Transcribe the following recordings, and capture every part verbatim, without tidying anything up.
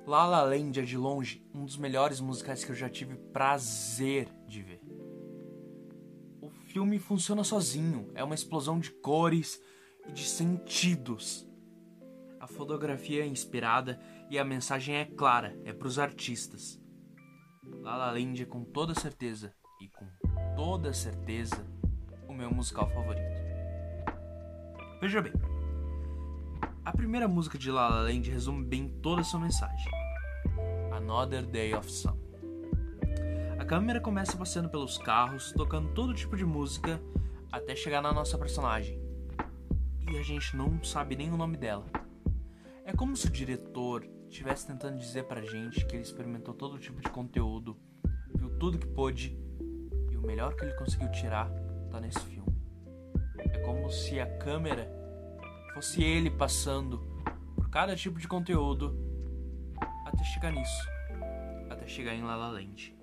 La La Land é de longe um dos melhores musicais que eu já tive prazer de ver. O filme funciona sozinho, é uma explosão de cores e de sentidos. A fotografia é inspirada e a mensagem é clara, é para os artistas. La La Land é com toda certeza, e com toda certeza, o meu musical favorito. Veja bem, a primeira música de La La Land resume bem toda a sua mensagem. Another Day of Sun. A câmera começa passeando pelos carros, tocando todo tipo de música, até chegar na nossa personagem. E a gente não sabe nem o nome dela. É como se o diretor estivesse tentando dizer pra gente que ele experimentou todo tipo de conteúdo, viu tudo que pôde, e o melhor que ele conseguiu tirar tá nesse filme. É como se a câmera fosse ele passando por cada tipo de conteúdo até chegar nisso, até chegar em La La Land.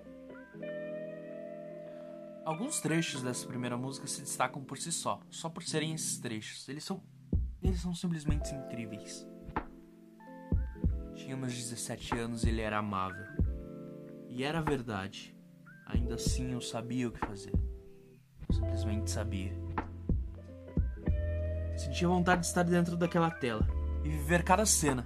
Alguns trechos dessa primeira música se destacam por si só, só por serem esses trechos. Eles são, eles são simplesmente incríveis. Tinha meus dezessete anos e ele era amável. E era verdade. Ainda assim eu sabia o que fazer. Eu simplesmente sabia. Sentia vontade de estar dentro daquela tela e viver cada cena.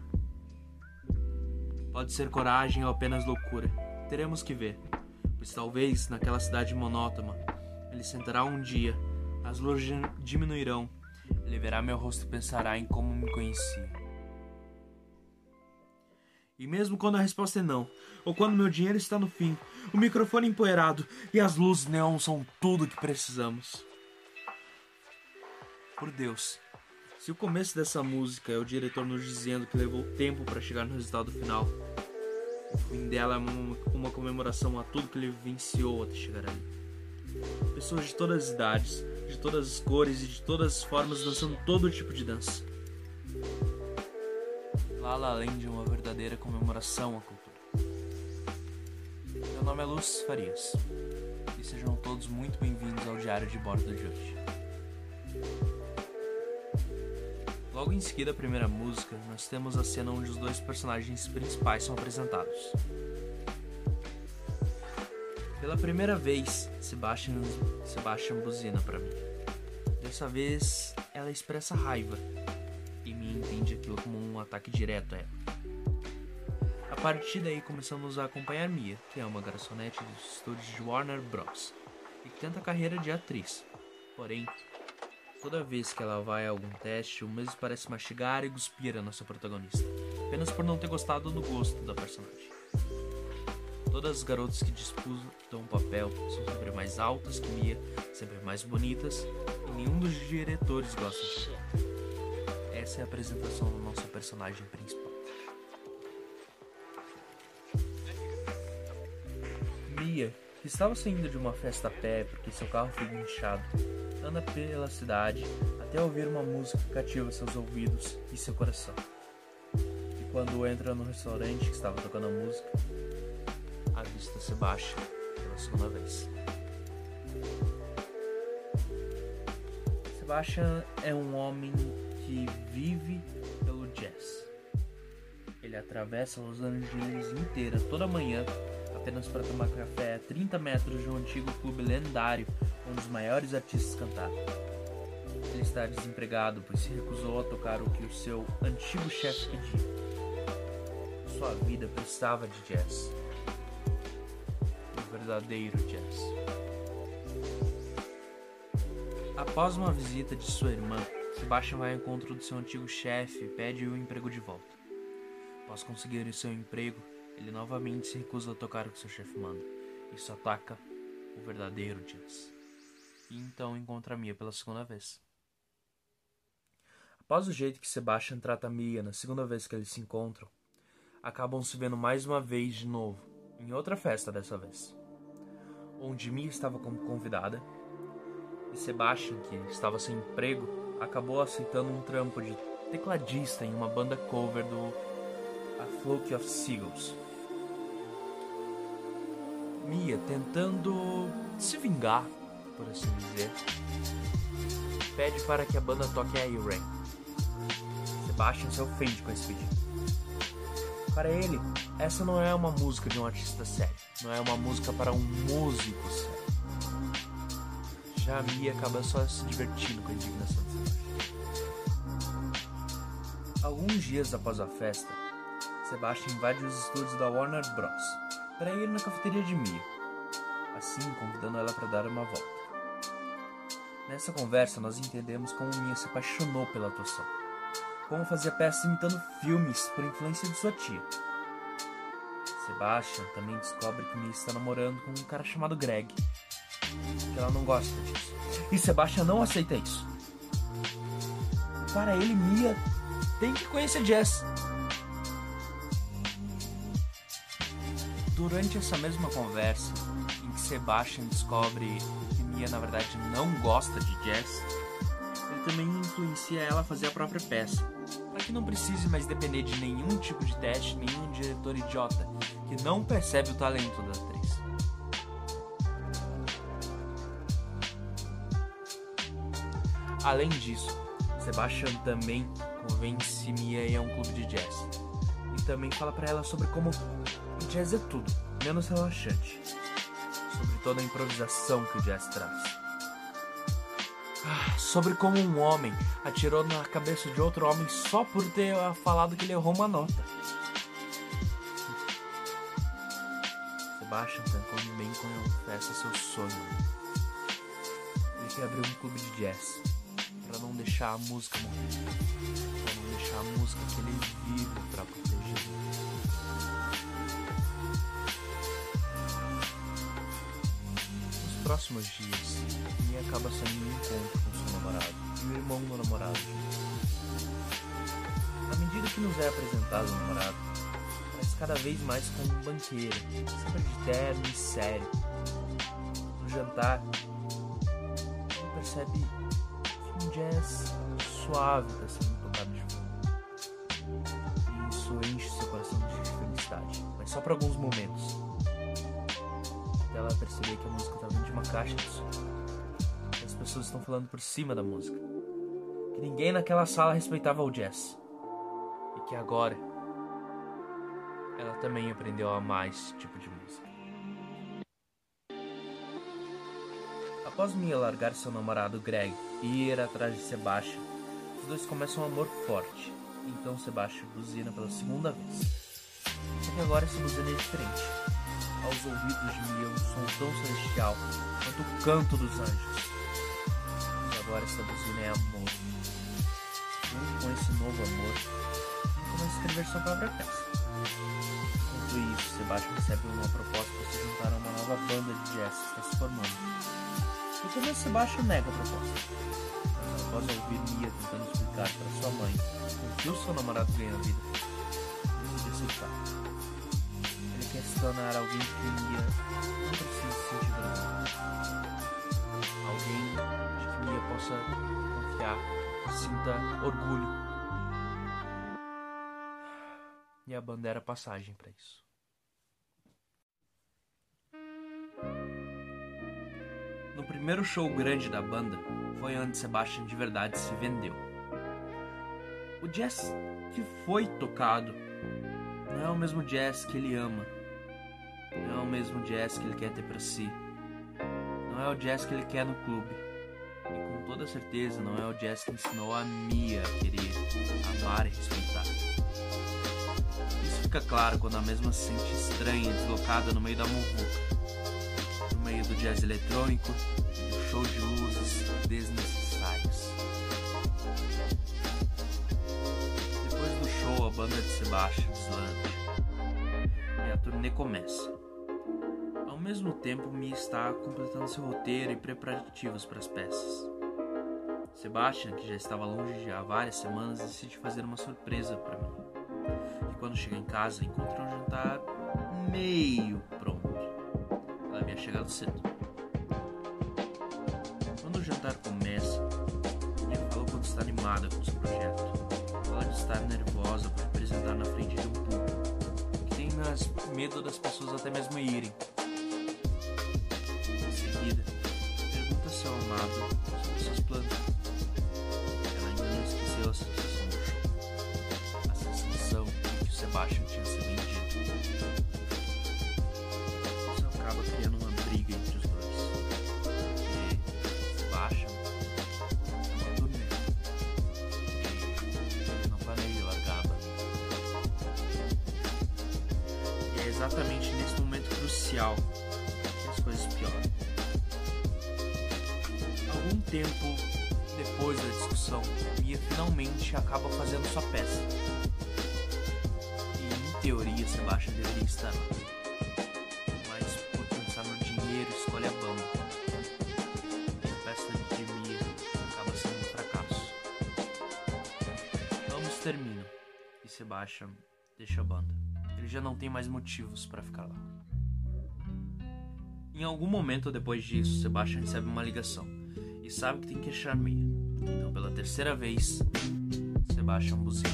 Pode ser coragem ou apenas loucura. Teremos que ver. Pois talvez naquela cidade monótona ele sentará um dia, as luzes diminuirão, ele verá meu rosto e pensará em como me conhecia. E mesmo quando a resposta é não, ou quando meu dinheiro está no fim, o microfone empoeirado e as luzes neon são tudo que precisamos. Por Deus, se o começo dessa música é o diretor nos dizendo que levou tempo para chegar no resultado final, o fim dela é uma, uma comemoração a tudo que ele vivenciou até chegar ali. Pessoas de todas as idades, de todas as cores e de todas as formas dançando todo tipo de dança. La La Land é uma verdadeira comemoração à cultura. Meu nome é Lúcio Farias e sejam todos muito bem-vindos ao Diário de Bordo de hoje. Logo em seguida, a primeira música, nós temos a cena onde os dois personagens principais são apresentados. Pela primeira vez, Sebastian, Sebastian buzina para mim. Dessa vez, ela expressa raiva e me entende aquilo como um ataque direto a ela. A partir daí, começamos a acompanhar Mia, que é uma garçonete dos estúdios de Warner Bros. E que tenta a carreira de atriz. Porém, toda vez que ela vai a algum teste, o mesmo parece mastigar e cuspir a nossa protagonista, apenas por não ter gostado do gosto da personagem. Todas as garotas que disputam o papel são sempre mais altas que Mia, sempre mais bonitas, e nenhum dos diretores gosta disso. Essa é a apresentação da nossa personagem principal. Mia, que estava saindo de uma festa a pé porque seu carro foi guinchado, anda pela cidade até ouvir uma música que cativa seus ouvidos e seu coração. E quando entra no restaurante que estava tocando a música, a vista se baixa pela segunda vez. Sebastian é um homem que vive pelo jazz. Ele atravessa Los Angeles inteira toda manhã apenas para tomar café a trinta metros de um antigo clube lendário onde os maiores artistas cantaram. Ele está desempregado, pois se recusou a tocar o que o seu antigo chefe pedia. Sua vida precisava de jazz. O verdadeiro jazz. Após uma visita de sua irmã, Sebastian vai ao encontro do seu antigo chefe e pede o emprego de volta. Após conseguir o seu emprego, ele novamente se recusa a tocar o que seu chefe manda. Isso ataca o verdadeiro jazz. E então encontra Mia pela segunda vez. Após o jeito que Sebastian trata Mia na segunda vez que eles se encontram, acabam se vendo mais uma vez de novo, em outra festa dessa vez, onde Mia estava como convidada e Sebastian, que estava sem emprego, acabou aceitando um trampo de tecladista em uma banda cover do A Flock of Seagulls. Mia, tentando se vingar, por assim dizer, pede para que a banda toque a Rain. Sebastian se ofende com esse pedido. Para ele, essa não é uma música de um artista sério, não é uma música para um músico sério. Já a Mia acaba só se divertindo com a indignação de Sebastian. Alguns dias após a festa, Sebastian invade os estúdios da Warner Bros. Para ir na cafeteria de Mia, assim convidando ela para dar uma volta. Nessa conversa, nós entendemos como Mia se apaixonou pela atuação, como fazia peças imitando filmes por influência de sua tia. Sebastian também descobre que Mia está namorando com um cara chamado Greg, que ela não gosta disso, e Sebastian não aceita isso. Para ele, Mia tem que conhecer Jazz. Durante essa mesma conversa, em que Sebastian descobre que Mia na verdade não gosta de jazz, ele também influencia ela a fazer a própria peça, para que não precise mais depender de nenhum tipo de teste, nenhum diretor idiota que não percebe o talento da atriz. Além disso, Sebastian também convence Mia a ir a um clube de jazz e também fala para ela sobre como o jazz é tudo, menos relaxante, sobre toda a improvisação que o jazz traz. Ah, sobre como um homem atirou na cabeça de outro homem só por ter falado que ele errou uma nota. Sebastian também confessa seu sonho. Ele quer abrir um clube de jazz para não deixar a música morrer, para não deixar a música que ele vive para proteger. Nos próximos dias, Mia acaba saindo em um encontro com seu namorado e o irmão do namorado. À medida que nos é apresentado o namorado, parece cada vez mais como um banqueiro, sempre de terno e sério. No jantar, ele percebe que um jazz suave está sendo tocado de fundo. E isso enche seu coração de felicidade, mas só por alguns momentos. Até ela perceber que a música está vindo de uma caixa de som. Que as pessoas estão falando por cima da música. Que ninguém naquela sala respeitava o jazz. E que agora ela também aprendeu a amar esse tipo de música. Após Mia largar seu namorado Greg e ir atrás de Sebastian, os dois começam um amor forte. Então Sebastian buzina pela segunda vez. Só que agora essa buzina é diferente. Aos ouvidos de Mia um som tão celestial quanto o canto dos anjos. Mas agora essa buzina é amor. Junto com esse novo amor, ele começa a escrever sua própria peça. Enquanto isso, Sebastian recebe uma proposta para se juntar a uma nova banda de jazz que está se formando. No começo, Sebastian nega a proposta. Mas após ouvir Mia tentando explicar para sua mãe com que o seu namorado ganha a vida, ele decide aceitar. Ele quer se tornar alguém que Mia não precisa se sentir vergonha. Alguém de que Mia possa confiar, sinta orgulho. E a banda era passagem para isso. No primeiro show grande da banda, foi onde Sebastian de verdade se vendeu. O jazz que foi tocado não é o mesmo jazz que ele ama. Não é o mesmo jazz que ele quer ter para si. Não é o jazz que ele quer no clube. E com toda certeza não é o jazz que ensinou a Mia a querer, amar e respeitar. Isso fica claro quando a mesma se sente estranha e deslocada no meio da muvuca. No meio do jazz eletrônico e do show de luzes desnecessários. Depois do show, a banda de Sebastian deslancha e a turnê começa. Ao mesmo tempo, Mia está completando seu roteiro e preparativos para as peças. Sebastian, que já estava longe há várias semanas, decide fazer uma surpresa para mim. E quando chega em casa, encontra um jantar meio pronto. Ela havia chegado cedo. Quando o jantar começa, Mia fala quando está animada com seu projeto. Fala de estar nervosa por apresentar na frente de um público, que tem mais medo das pessoas até mesmo irem. Em seguida, pergunta ao seu amado sobre seus planos. Ela ainda não esqueceu a sensação do show. A sensação de que o Sebastian tinha sido Isso acaba criando uma briga entre os dois. Porque Sebastian é uma turnê. E ele não planeja largar a banda. E é exatamente nesse momento crucial que as coisas pioram. Algum tempo depois da discussão, Mia finalmente acaba fazendo sua peça. E em teoria Sebastian deveria estar lá. Mas por pensar no dinheiro, escolhe a banda. E a peça de Mia acaba sendo um fracasso. Ambos terminam e Sebastian deixa a banda. Ele já não tem mais motivos para ficar lá. Em algum momento depois disso, Sebastian recebe uma ligação e sabe que tem que achar Mia. Então, pela terceira vez, Sebastian buzina.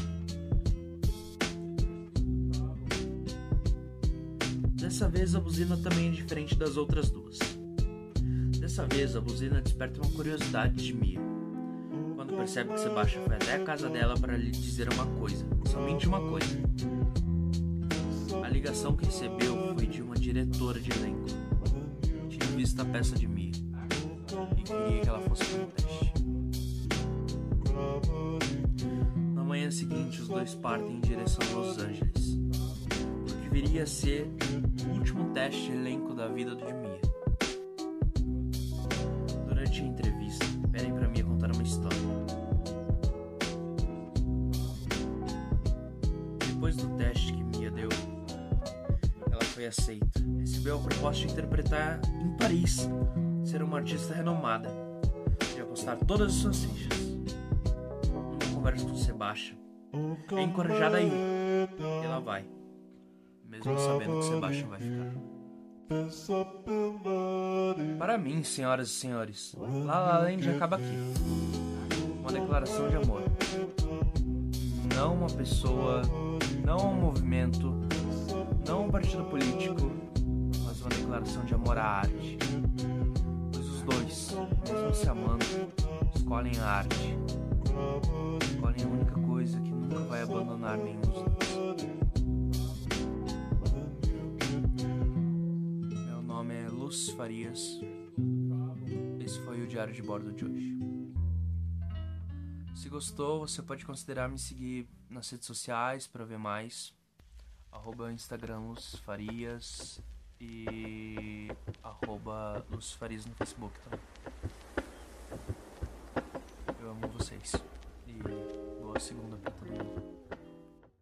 Dessa vez, a buzina também é diferente das outras duas. Dessa vez, a buzina desperta uma curiosidade de Mia, quando percebe que Sebastian foi até a casa dela para lhe dizer uma coisa, somente uma coisa. A ligação que recebeu foi de uma diretora de elenco. Tinha visto a peça de Mia e queria que ela fosse para um teste. Na manhã seguinte, os dois partem em direção a Los Angeles, porque viria a ser o último teste de elenco da vida de Mia. Durante a entrevista, pedem para Mia contar uma história. Depois do teste que Mia deu, ela foi aceita. Recebeu a proposta de interpretar em Paris, ser uma artista renomada e apostar todas as suas fichas. Numa conversa com Sebastian, é encorajada a ir, e ela vai, mesmo sabendo que Sebastian vai ficar. Para mim, senhoras e senhores, La La Land acaba aqui. Uma declaração de amor. Não uma pessoa, não um movimento, não um partido político, mas uma declaração de amor à arte. Pois os dois, mesmo se amando, escolhem a arte. Escolhem a única coisa que nunca vai abandonar nenhum dos dois. Meu nome é Luz Farias. Esse foi o Diário de Bordo de hoje. Se gostou, você pode considerar me seguir nas redes sociais para ver mais. Arroba Instagram Luz Farias e arroba Luz Farias no Facebook também. Eu amo vocês e boa segunda pra todo mundo.